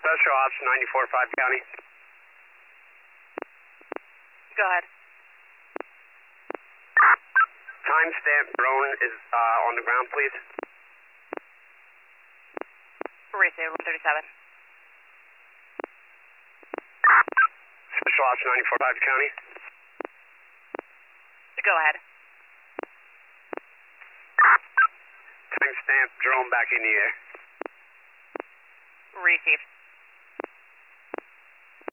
Special Ops 94.5 County. Go ahead. Timestamp drone is on the ground, please. Receive 137. Special Ops 94.5 County. Go ahead. Timestamp drone back in the air. Receive.